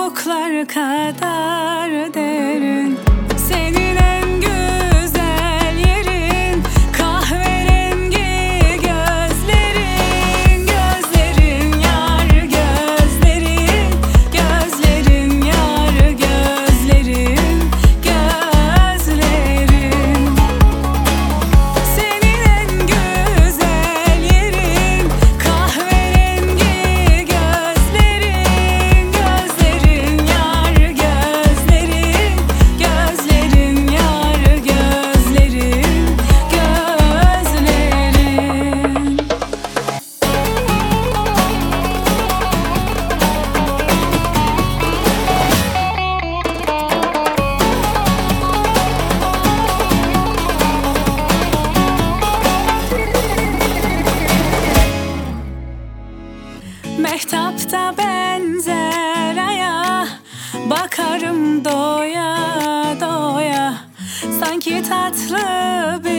ufuklar kadar derin. Senin en güzel yerin kahverengi gözlerin. Gözlerin yar gözlerin, gözlerin yar gözlerin, gözlerin. Senin en güzel yerin kahverengi gözlerin. Gözlerin yar gözlerin, gözlerin yar gözlerin, gözlerin. Mehtapta benzer aya, bakarım doya doya. Sanki tatlı bir